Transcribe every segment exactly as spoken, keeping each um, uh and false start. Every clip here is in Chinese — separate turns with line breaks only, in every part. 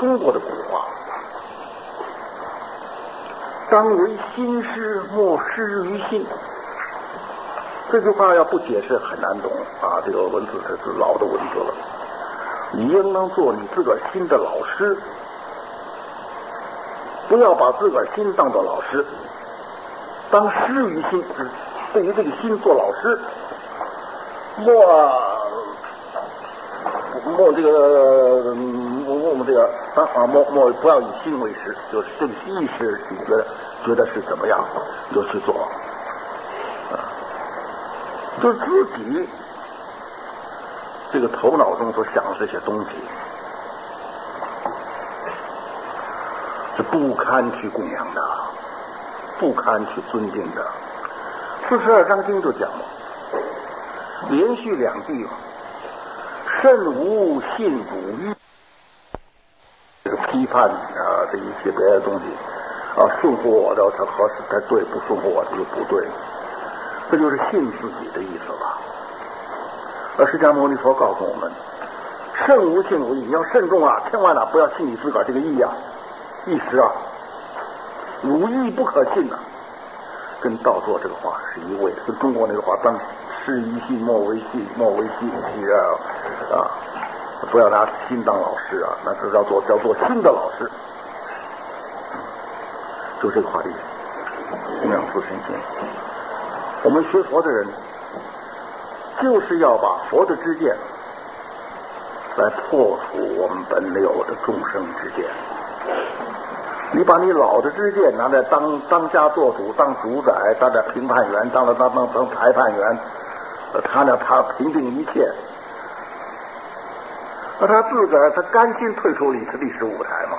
中国的古话，当为心师，莫失于心。这句话要不解释很难懂啊，这个文字是老的文字了。你应当做你自个儿心的老师，不要把自个儿心当作老师，当师于心，对于这个心做老师，莫莫这个莫莫这个啊莫莫不要以心为师，就是这个意识你觉得觉得是怎么样就去做，啊，就是自己这个头脑中所想的这些东西是不堪去供养的，不堪去尊敬的。四十二章经就讲了，连续两句，慎无信主义，这个批判啊，这一切别的东西啊，顺服我的才合适才对，不顺服我这就不对，这就是信自己的意思了。而释迦牟尼佛告诉我们，慎无信主义，你要慎重啊，千万啊不要信你自个儿这个意啊，一时啊，汝意不可信呐、啊，跟道作这个话是一味的，跟中国那个话当失于信，莫为信，莫为信息啊啊，不要拿心当老师啊，那这叫做叫做心的老师，就这个话的意思，供养自身心。我们学佛的人就是要把佛的知见来破除我们本有的众生之见。你把你老的知见拿来当当家做主，当主宰，当了评判员，当了当当当裁判员，他呢他评定一切，那他自个儿他甘心退出历史历史舞台吗？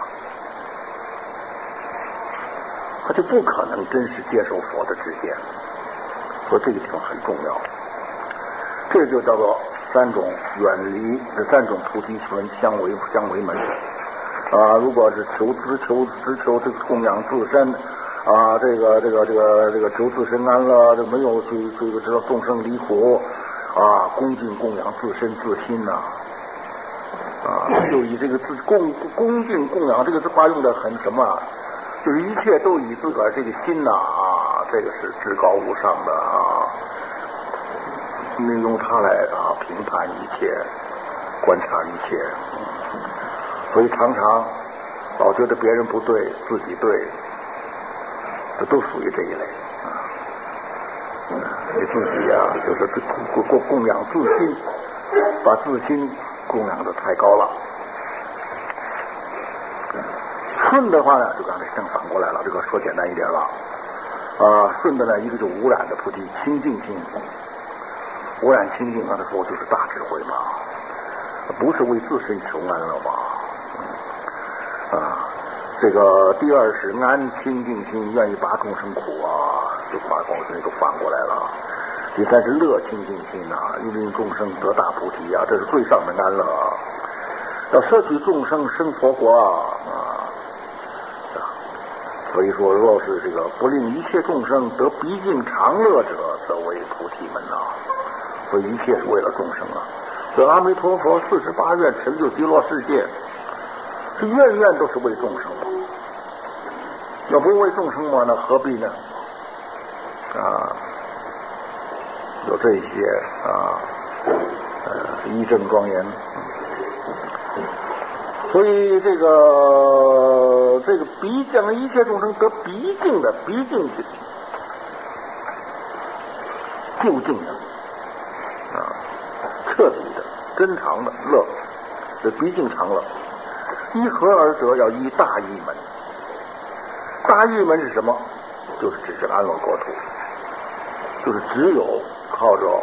他就不可能真实接受佛的知见。所以这个地方很重要，这就叫做三种远离，这三种菩提门相违相违门啊。如果是求只求只求这个供养自身啊，这个这个这个这个求自身安乐，这没有去这个知道众生离苦啊，恭敬供养自身自心呐 啊, 啊，就以这个自恭恭敬供养这个话用的很什么、啊，就是一切都以自个儿这个心呐 啊, 啊，这个是至高无上的啊，利用它来啊评判一切，观察一切。所以常常老觉得别人不对，自己对，这都属于这一类啊。你自己呀、啊，就是供供供养自心，把自心供养的太高了。顺的话呢，就刚才相反过来了，这个说简单一点了啊。顺的呢，一个就无染的菩提清净心，无染清净，刚才说就是大智慧嘛，不是为自身求安了吗？啊，这个第二是安清净心，愿意拔众生苦啊，就把众生都反过来了。第三是乐清净心啊，欲令众生得大菩提啊，这是最上的安乐啊。要摄取众生生佛国啊啊！所以说，若是这个不令一切众生得毕竟常乐者，则为菩提门呐、啊。所以一切是为了众生啊。所以阿弥陀佛四十八愿成就极乐世界，是愿愿都是为众生嘛。要不为众生嘛，那何必呢？啊，有这些啊，呃，一正庄严。所以这个这个毕竟一切众生得毕竟的毕竟的究竟的啊，彻底的真常的乐，这毕竟常乐。依何而得？要依大义门。大义门是什么？就是只是安乐国土，就是只有靠着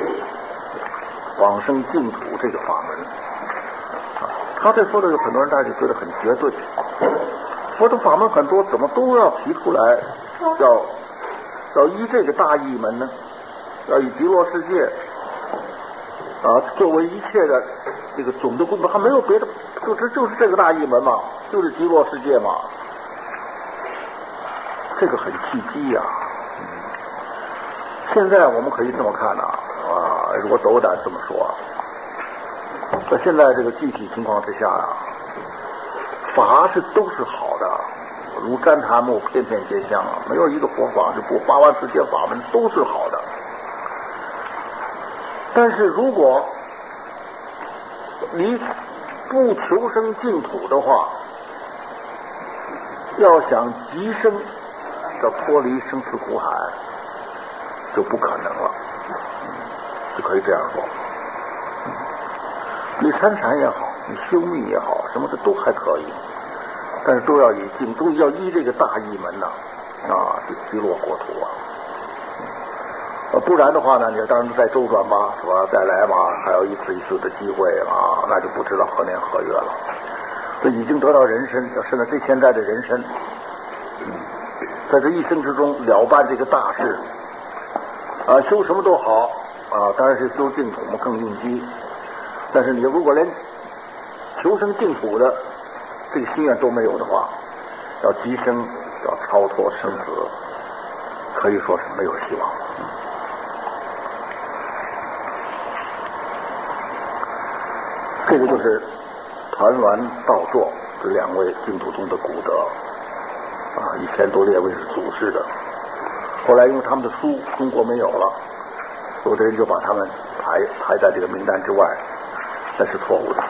往生净土这个法门。他这说的有很多人大家就觉得很绝对，佛的法门很多，怎么都要提出来，要要依这个大义门呢？要以极乐世界啊作为一切的这个总的根本，还没有别的，就是就是这个大义门嘛，就是极乐世界嘛，这个很契机呀、啊。嗯，现在我们可以这么看呐、啊，啊，如果斗胆这么说。在现在这个具体情况之下啊， 法是都是好的，如旃檀木，片片皆香啊，没有一个佛法是不八万四千法门都是好的。但是如果你不求生净土的话，要想极生，要脱离生死苦海，就不可能了，就可以这样说。你参禅也好，你修密也好，什么的都还可以，但是都要以净，都要依这个大义门呐，啊，就击落国土啊。呃，不然的话呢，你当然再周转吧，是吧？再来吧，还有一次一次的机会啊，那就不知道何年何月了。这已经得到人身，甚至这现在的人身，在这一生之中了办这个大事啊，修什么都好啊，当然是修净土嘛更应机。但是你如果连求生净土的这个心愿都没有的话，要极生，要超脱生死，可以说是没有希望。这个就是谭鸾道祚这两位净土宗的古德啊，以前都列为是祖师的，后来因为他们的书中国没有了，有的人就把他们排排在这个名单之外，那是错误的。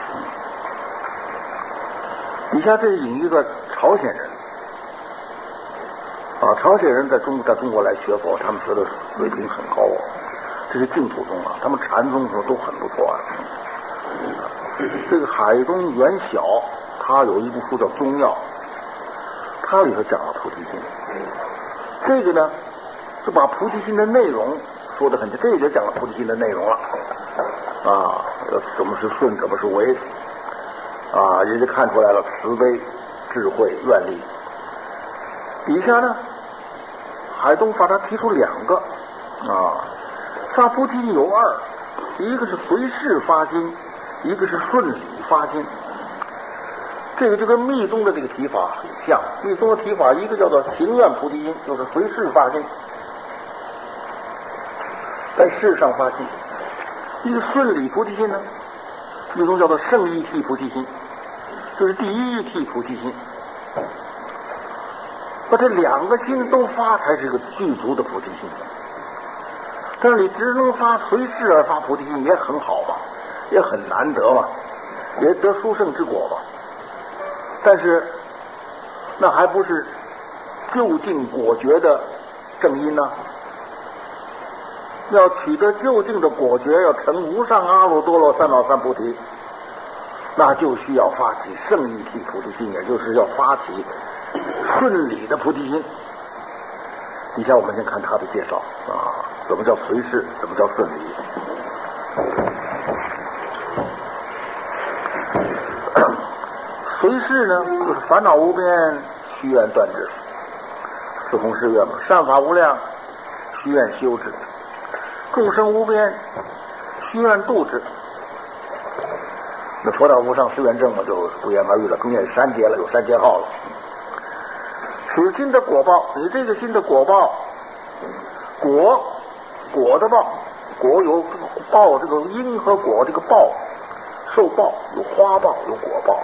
以下这是引一个朝鲜人啊，朝鲜人在中在中国来学佛，他们学的水平很高啊，这是净土宗啊，他们禅宗都很不错啊。这个海东元晓，他有一部书叫《宗要》，他里头讲了菩提心。这个呢，就把菩提心的内容说得很清，这也讲了菩提心的内容了啊，什么是顺，什么是违啊，人家看出来了，慈悲、智慧、愿力。底下呢，海东把他提出两个啊，发菩提心有二，一个是随事发心，一个是顺理发心。这个就跟密宗的这个提法很像，密宗的提法一个叫做行愿菩提心，就是随事发心，在事上发心；一个顺理菩提心呢，密宗叫做圣义谛菩提心，就是第一义谛菩提心。把这两个心都发，才是个具足的菩提心。但是你只能发随事而发菩提心也很好嘛，也很难得嘛，也得殊胜之果嘛。但是那还不是究竟果觉的正因呢？要取得究竟的果觉，要成无上阿耨多罗三藐三菩提，那就需要发起圣义谛菩提心，也就是要发起顺理的菩提心。底下我们先看他的介绍啊，怎么叫随事，怎么叫顺理。随事呢，就是烦恼无边，虚愿断之，四弘誓愿嘛；善法无量，虚愿修之；众生无边，虚愿度之。那佛道无上誓愿证嘛，就不言而喻了，中间有三节了，有三节号了。此心的果报，你这个心的果报，果果的报，果有这个报，这个因和果这个报，受报有花报，有果报。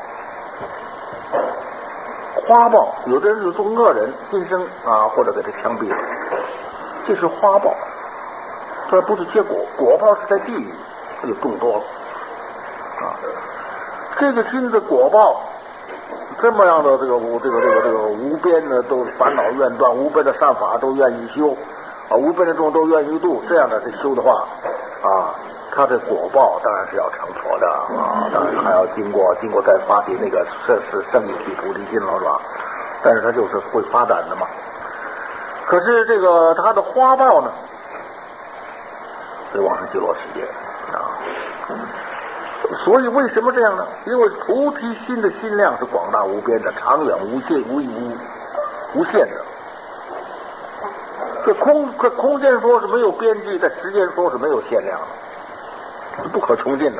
花报，有的人是做恶人，今生啊，或者给他枪毙了，这是花报，这不是结果。果报是在地狱，这就更多了啊。这个心的果报，这么样的这个无这个这个这个无边的都烦恼愿断，无边的善法都愿意修啊，无边的众都愿意度，这样的这修的话啊，他的果报当然是要成佛的啊，当然还要经过经过再发起那个是是圣义谛菩提心了，是吧？但是他就是会发展的嘛。可是这个他的花报呢，得往生极乐世界啊。所以为什么这样呢？因为菩提心的心量是广大无边的，长远无限无无无限的。这空这空间说是没有边际，在时间说是没有限量的，是不可穷尽的。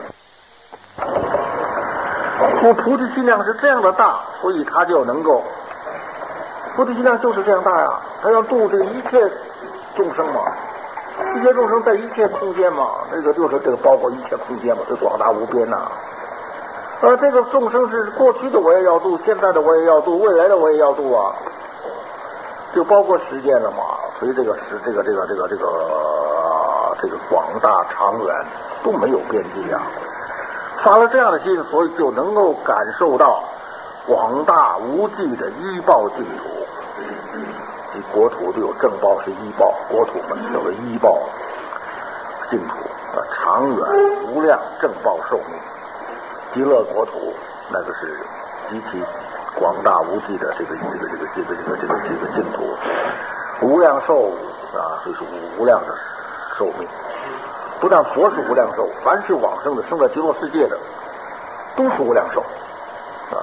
我菩提心量是这样的大，所以他就能够，菩提心量就是这样大呀，他要度这个一切众生嘛，一切众生在一切空间嘛，这个就是这个包括一切空间嘛，这广大无边呐、啊。 呃，这个众生是过去的我也要度，现在的我也要度，未来的我也要度啊，就包括时间了嘛。所以这个时，这个这个这个这个这个广大长远都没有边际啊。发了这样的心，所以就能够感受到广大无际的依报净土。即国土都有正报是依报，国土嘛叫做依报净土啊，长远无量正报寿命。极乐国土那个是极其广大无际的这个这个这个这个这个这个这个净土，无量寿啊，就是无量的寿命。不但佛是无量寿，凡是往生的生在极乐世界的都是无量寿啊。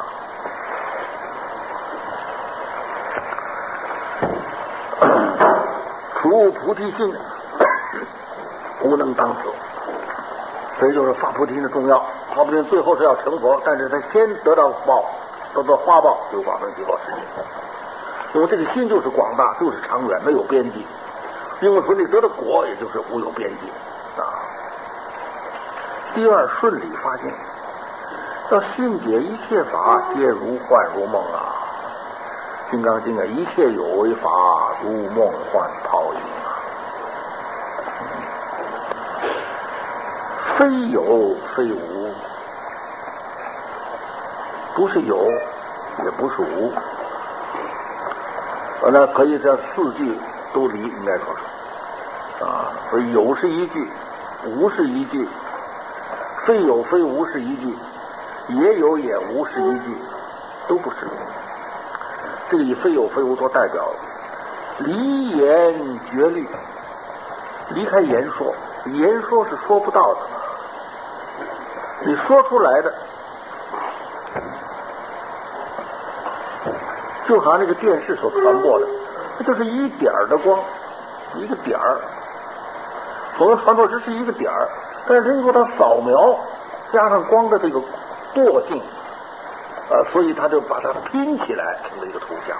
除菩提心无能当死，所以就是发菩提心的重要。发菩提心最后是要成佛，但是他先得到报，得到花报，就往生极乐世界。因为这个心就是广大，就是长远，没有边际。因为说你得的果，也就是无有边际啊。第二，顺理发现，要信解一切法皆如幻如梦啊。金刚经啊，一切有为法如梦幻泡影啊，非有非无，不是有，也不是无。呃，那可以这四句都离，应该说是啊。所以有是一句，无是一句，非有非无是一句，也有也无是一句，都不是。这个以非有非无做代表，离言绝律，离开言说，言说是说不到的，你说出来的，就好像那个电视所传播的，它就是一点儿的光，一个点儿，所能传播只是一个点儿，但是经过它扫描，加上光的这个惰性。呃，所以他就把它拼起来成了一个图像，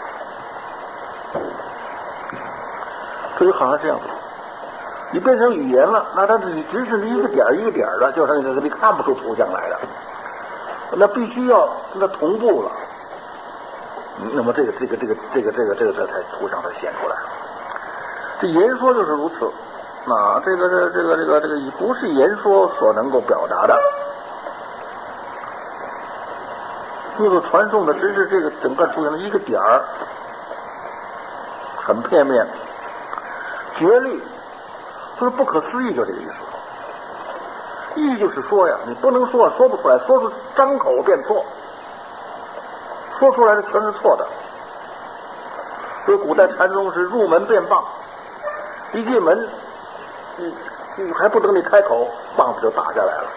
所以好像这样，你变成语言了，那它你只是一个点一个点的，就是那个你看不出图像来的，那必须要跟它同步了，那么这个这个这个这个这个这个这才图像才显出来。这言说就是如此，啊，这个这这个这个这个不是言说所能够表达的。这个传送的只是这个整个出现的一个点儿，很片面，绝律就是不可思议，就这个意思。意就是说呀，你不能说说不出来，说出张口便错，说出来的全是错的。所以古代禅宗是入门便棒，一进门，你你还不等你开口，棒子就打下来了。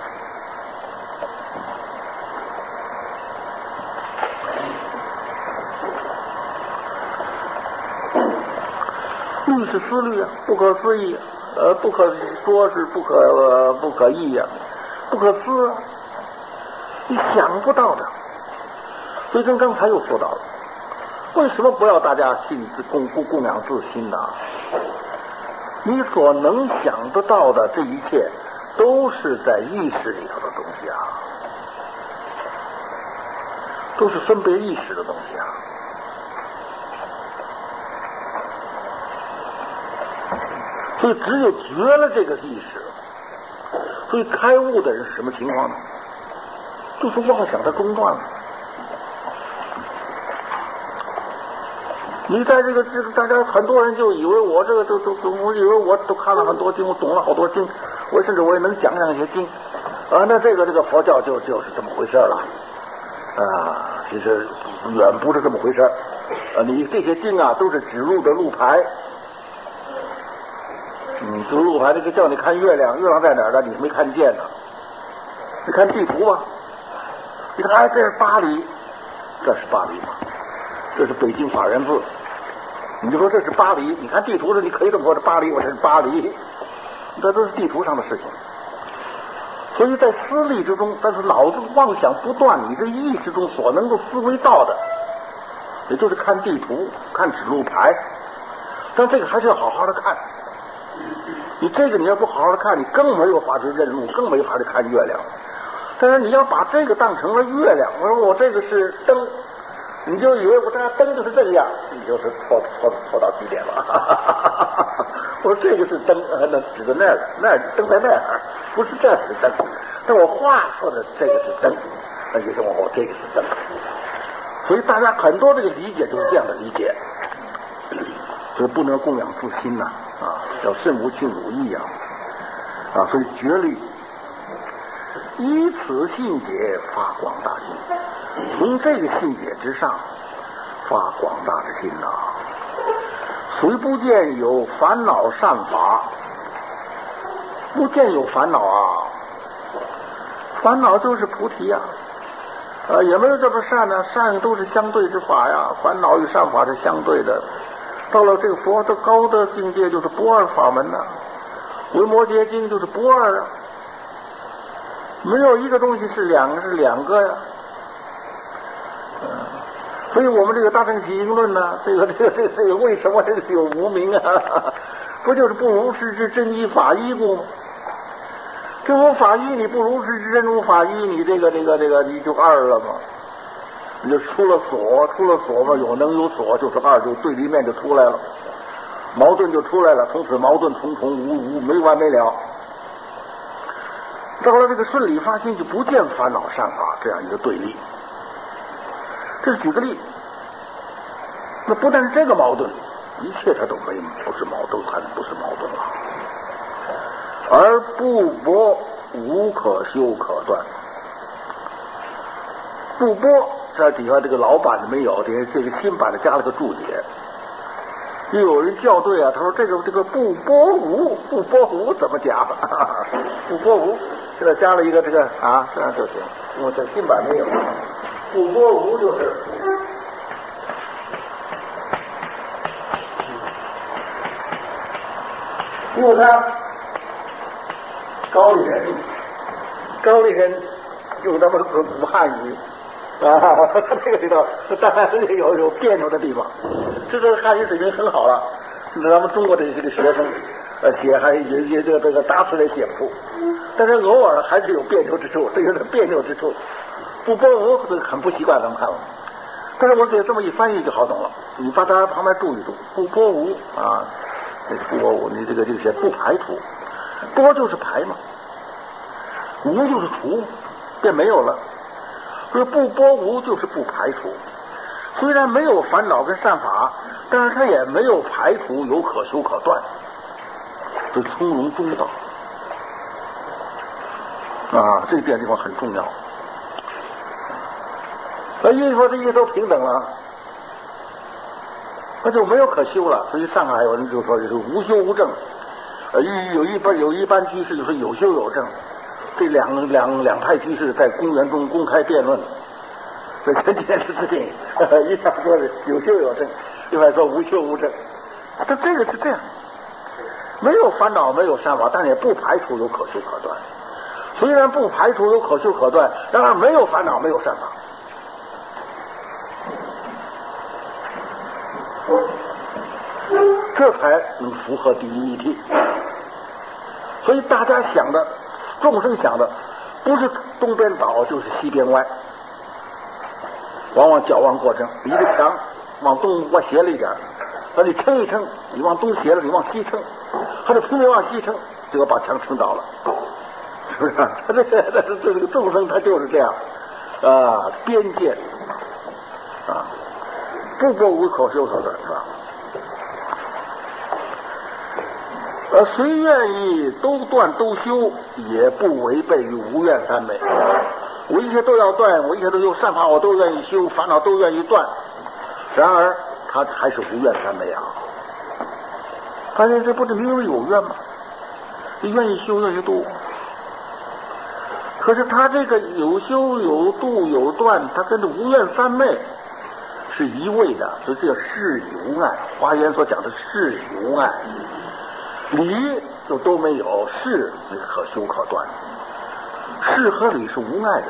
律是思虑啊，不可思议，呃，不可说是不可、呃、不可议呀、啊，不可思啊，你想不到的。所以跟刚才又说到了，为什么不要大家信供供供养自心呢？你所能想得到的这一切，都是在意识里头的东西啊，都是分别意识的东西啊。所以只有绝了这个意识，所以开悟的人是什么情况呢？就是妄想的中断了。你在这个这个，大家很多人就以为我这个都都都，我以为我都看了很多经，我懂了好多经，我甚至我也能讲讲一些经啊。那这个这个佛教就就是这么回事了啊。其实远不是这么回事啊。你这些经啊，都是指路的路牌。嗯，这个路牌这个叫你看月亮，月亮在哪儿呢？你没看见呢。你看地图吧，你看，哎，这是巴黎，这是巴黎吗？这是北京法源寺。你就说这是巴黎，你看地图上你可以这么说，这巴黎，我这是巴黎，这都是地图上的事情。所以在思虑之中，但是脑子妄想不断，你这意识中所能够思维到的，也就是看地图、看指路牌，但这个还是要好好的看。你这个你要不好好的看，你更没有法去认路，更没法去看月亮。 但是你要把这个当成了月亮，我说我这个是灯，你就以为我这灯就是这个样，你就是错错错到极点了。我说这个是灯，那指的那儿，那儿灯在那儿，不是这是灯。但我话说的这个是灯，那就说我这个是灯。所以大家很多这个理解就是这样的理解，所以不能供养自心呐，啊，叫慎无亲无义呀，啊，所以绝律依此信解发广大心，从这个信解之上发广大的心呐、啊，虽不见有烦恼善法，不见有烦恼啊，烦恼就是菩提呀、啊，呃，也没有这么善呢、啊，善都是相对之法呀，烦恼与善法是相对的。到了这个佛的高的境界，就是不二法门呐、啊，维摩诘经就是不二啊，没有一个东西是两个是两个呀。嗯，所以我们这个大乘起因论呢，这个这个这个这个为什么这个有无名啊？不就是不如实之真一法依故吗？真无法依，你不如实之真无法依，你这个这个这个你就二了嘛，你就出了所，出了所嘛，有能有所就是二，就对立面就出来了，矛盾就出来了，从此矛盾重重无无没完没了。到了这个顺理发心，就不见烦恼善法这样一个对立。这是举个例，那不但是这个矛盾，一切它都没不是矛盾，还不是矛盾了。而不剥无可修可断，不剥这底下这个老版的没有，这这个新版的加了个注解。又有人校对啊，他说这个这个不剥无不剥无怎么讲？不剥无现在加了一个这个啊，这样就行。我这新版没有，不剥无就是。因为他高丽人，高丽人用他们的古汉语啊，这个里头当然是有有别扭的地方。这个汉语水平很好了，咱们中国的这个学生呃写还也也这个这个答词也写不出，但是偶尔还是有别扭之处，这有点别扭之处。不剥无这个很不习惯，咱们看了。但是我给这么一翻译就好懂了，你把它旁边注一注，不剥无啊。这个不剥无，你这个这个写不排除，剥就是排嘛，无就是除，便没有了。所以不剥无就是不排除，虽然没有烦恼跟善法，但是它也没有排除有可修可断，这从容中道啊，这点地方很重要。那因为说这一都平等了。那就没有可修了，所以上海有人就说就是无修无证，呃，有一般有一般居士就说有修有证，这两两两派居士在公园中公开辩论，这前几天的事情，一派说是有修有证，另外说无修无证，这这个是这样，没有烦恼没有善法，但也不排除有可修可断，虽然不排除有可修可断，然而没有烦恼没有善法。这才能符合第一义谛。所以大家想的，众生想的，不是东边倒就是西边歪，往往矫枉过正。你的墙往东歪斜了一点，那你撑一撑，你往东斜了，你往西撑，或者拼命往西撑，结果把墙撑倒了，是不是？他这个这个众生他就是这样啊，边界啊，不剥无可修可断，是吧？呃，谁愿意都断都修，也不违背于无愿三昧。我一切都要断，我一切都有善法，我都愿意修，烦恼都愿意断。然而，他还是无愿三昧啊！发现这不是明明有愿吗？你愿意修，愿意度。可是他这个有修有度有断，他跟这无愿三昧是一味的，所以这叫事与无碍。华严所讲的事与无碍。理就都没有，事是可修可断，事和理是无碍的，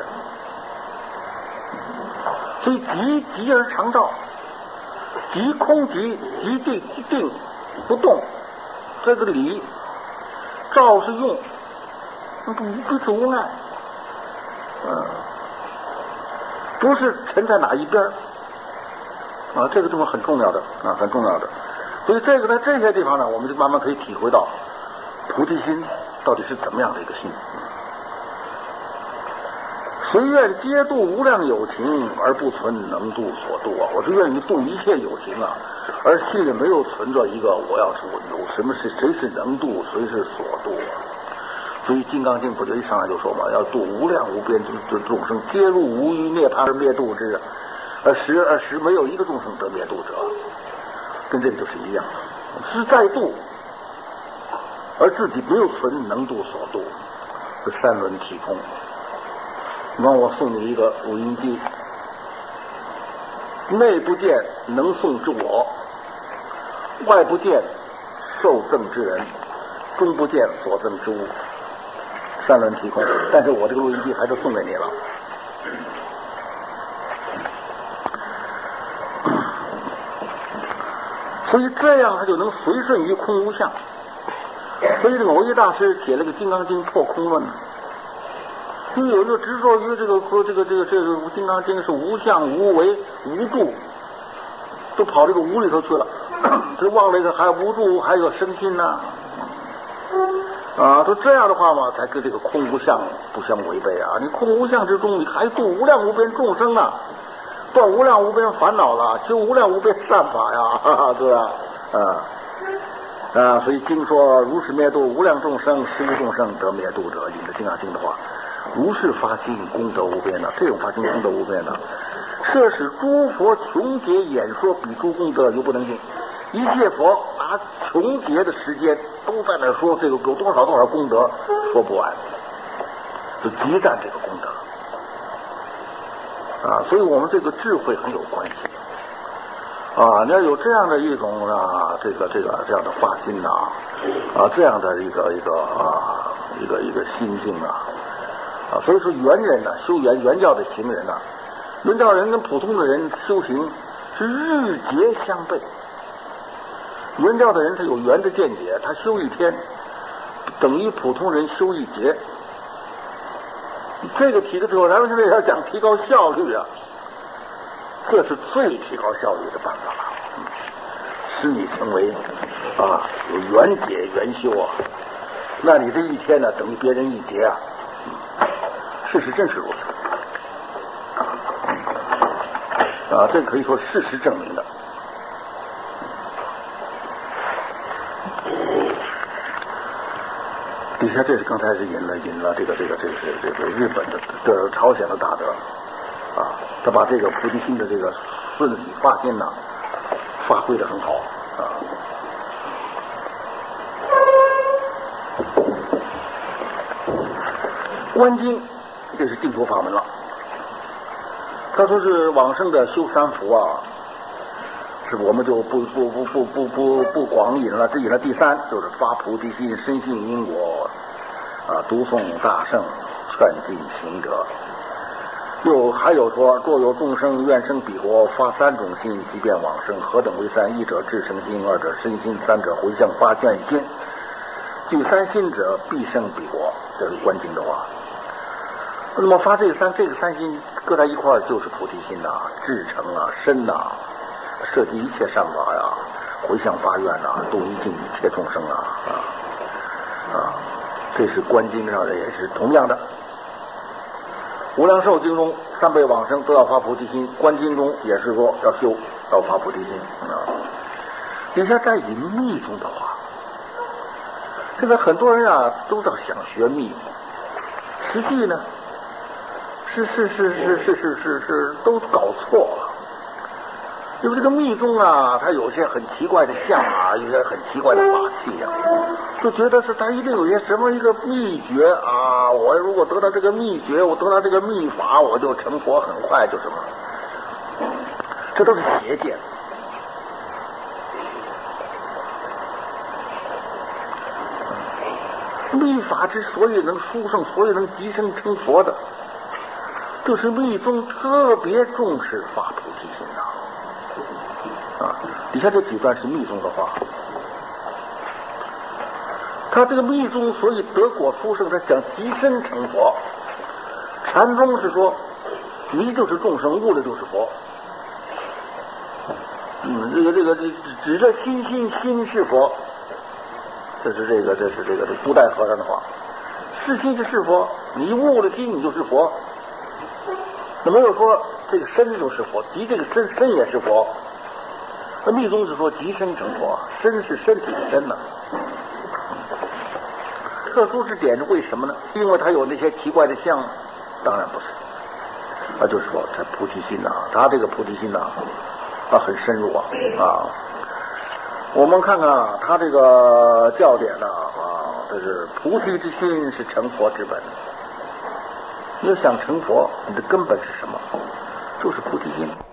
所以即即而常照，即空即即定即定不动，这个理照是用，不不是无碍， 嗯，不是沉在哪一边啊，这个地方很重要的啊，很重要的。所以这个在这些地方呢，我们就慢慢可以体会到菩提心到底是怎么样的一个心。谁愿皆度无量有情而不存能度所度啊！我是愿意度一切有情啊，而心里没有存着一个我要是我有什么是谁是能度，谁是所度啊。所以《金刚经》不就一上来就说嘛，要度无量无边之众生，皆入无余涅槃而灭度之，而时而时没有一个众生得灭度者，跟这个就是一样的，是在度，而自己没有存能度所度，是三轮体空。你看，我送你一个录音机，内不见能送之我，外不见受赠之人，中不见所赠之物，三轮体空。但是我这个录音机还是送给你了。所以这样他就能随顺于空无相。所以这个藕益大师写了个《金刚经破空论》。就有人就执着于这个说这个这个这个《金刚经》是无相无为无住，都跑这个无里头去了，就忘了一个还无住，还有身心呢。啊，说这样的话嘛，才跟这个空无相不相违背啊！你空无相之中，你还度无量无边众生啊，断无量无边烦恼了，修无量无边善法呀，哈哈，对吧？啊啊，所以经说如是灭度无量众生，实无众生得灭度者，引着《金刚经》的话。如是发心功德无边的，这种发心功德无边的，摄使诸佛穷劫演说彼诸功德犹不能尽。一切佛拿穷劫的时间都在那说这个有多少多少功德，说不完，就极赞这个功德啊！所以我们这个智慧很有关系啊！你要有这样的一种啊，这个这个这样的发心呐啊，这样的一个一个啊一个一个心境啊。啊，所以说原人呢、啊，修原原教的行人呢、啊，原教人跟普通的人修行是日节相悖。原教的人他有圆的见解，他修一天等于普通人修一节。这个提的时候，咱们现在要讲提高效率啊，这是最提高效率的办法，嗯、使你成为啊有圆解圆修啊，那你这一天呢等于别人一节啊。事实真是如此啊！这可以说事实证明的。底下这是刚才是引了引了这个这个这个这个日本的的朝鲜的大德啊，他把这个菩提心的这个顺理发心呐、啊，发挥得很好啊。观经。这是净土法门了。他说是往生的修三福啊，是我们就不不不不不不不广引了，只引了第三，就是发菩提心，深信因果啊，读诵大圣，劝进行者。又还有说，若有众生愿生彼国，发三种心，即便往生，何等为三？一者至诚心，二者身心，三者回向发愿心。具三心者，必生彼国。这是观经的话。那么发这个三这个三心搁在一块儿就是菩提心呐、啊，至诚啊，身呐、啊，涉及一切善法呀，回向发愿呐、啊，度一尽一切众生啊啊啊！这是观经上的也是同样的。无量寿经中三辈往生都要发菩提心，观经中也是说要修要发菩提心啊。底下再引密宗的话，现在很多人啊都在想学密，实际呢。是是是是是是是是都搞错了，因为这个密宗啊，它有些很奇怪的相啊，有些很奇怪的法器啊，就觉得是它一定有些什么一个秘诀啊，我如果得到这个秘诀，我得到这个秘法，我就成佛很快就什么，这都是邪见。密法之所以能殊胜，所以能即生成佛的。就是密宗特别重视发菩提心呐、啊，啊，底下这几段是密宗的话。他这个密宗所以得果殊胜，他讲即身成佛， 禅宗是说，迷就是众生，悟了就是佛。嗯，这个这个这指着心心心是佛，这是这个这是这个这古代和尚的话。是心就是佛，你悟了心，你就是佛。那没有说这个身就是佛，即这个身身也是佛。那密宗是说即身成佛，身是身体的身呢。特殊之点是为什么呢？因为他有那些奇怪的相？当然不是，那就是说这菩提心呐、啊，他这个菩提心呐、啊，啊很深入啊啊。我们看看啊，他这个教典呢啊，这是菩提之心是成佛之本。你要想成佛，你的根本是什么？就是菩提心。